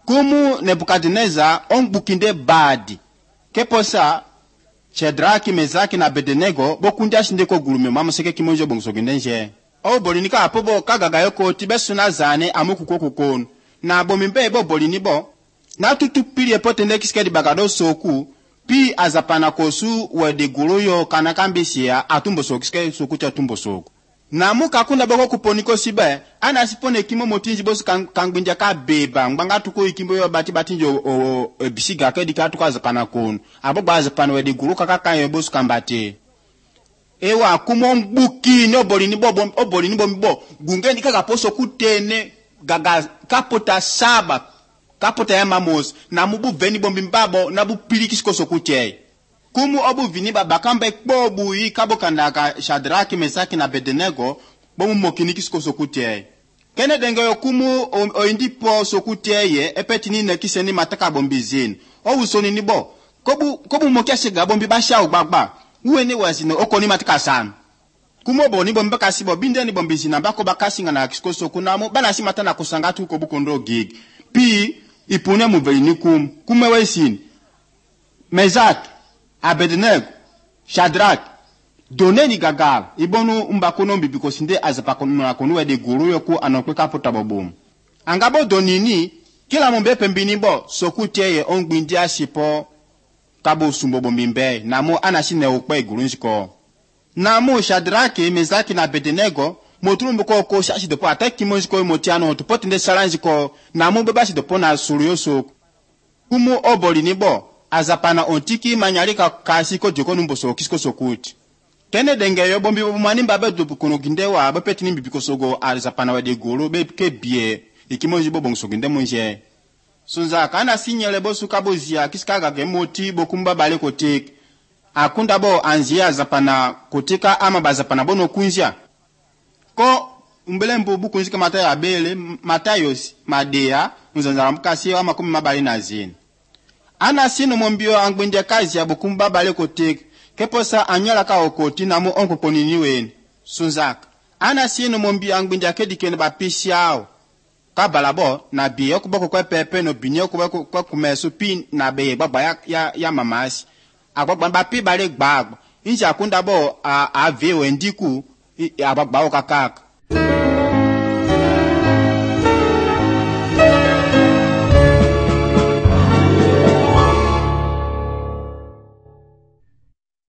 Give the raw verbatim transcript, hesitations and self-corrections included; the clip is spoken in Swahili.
Kumu Nebukadneza ongbukinde badi. Keposa Shadraki, Mezaki na Abednego bokundi ashindeko gulume mamuseke kimonjo bongsogendenje. O bolinika apobo kagaga yoko tibesuna zane amukuko kukonu. Na bomimbe bo bolini bo. Na tutu pili epotende kiskedi bagado soku. Pi azapana kosu wede guruyo kanakambisia atumbo soku kiske soku cha tumbo soku. Na muka kunda boko kuponiko sibe. Ana sipone kimo motinji bosu kangbinja ka beba. Mbanga tuko ikimbo yo bati batinjo o, o bisiga kedi katuka azapana konu. Aboba azapana wede guru kakaka yo bosu kambate. Ewa kumo mbuki no bolini bo o bolini bo mbo. Gungeni kaka poso kutene gaga kapota saba. Kapota ya mamos na mubu veni bombi mbabo na bu pilikisiko sokuche. Kumu obu vini babakamba ekbobu yi kabo kandaka Shadraki, Mesaki na Abednego bomu mokinikisiko sokuche. Kene denge yo kumu oindipo sokuche ye epetini nekiseni mataka bombi zin. O usoni nibo. Kobu kobu mokia shega bombi basha ugbagba. Uwe ni wazino okoni matika san. Kumo bo ni bombi kasibo binde ni bombi zina bako bakasi ngana kisiko sokunamo bana si matana kusangatu kobu kondo gig. Pi ipune muveni kum kume wesin Mezaki, Abednego, Shadrach doneni gagal ibonu mbakono mbibiko sinde azapakono na konu wede guru yoku anokwe kapota bobum angabo donini kila mombe pembini bo sokuteye ongbindi asipo kabo sumbobo mimbe namo anashine okwe guru nziko namo Shadrach, Mezaki na Abednego motulumbu ko ko shashi depo ataki monzi ko motiano to potinde salanzi ko na mu bebashi depo na suryoso kumu oboli nibo azapana ontiki manyalika kasi ko joko numbo so kisko sokuti kene denge yo bombi bomani mbabe do kuno gindewa bapeti nimbi bikosogo azapana wade goro be ke bie ikimonzi bo bongso ginde monje sunza kana sinyele bosu kabozia kiskaga ge moti bokumba bale kotik akunda bo anzia azapana kotika ama bazapana bono kunzia ko umbele mbu buku nzika matayo abele matayos madea mzanzara mkasi wa makumi mabali na zini ana sino mombio angbende kazi ya bukumba bale kotek keposa anyala ka okoti na mu onko koniniweni sunzaka ana sino mombio angbende akedikene bapisi yao kabalabo na biyo kuboko kwa pepe no binyo kuboko kwa kumesu pin na beye baba ya, ya, ya mamasi agbagba bapi bale gbagbo inja akunda bo a, a vewe ndiku abagba okakaka.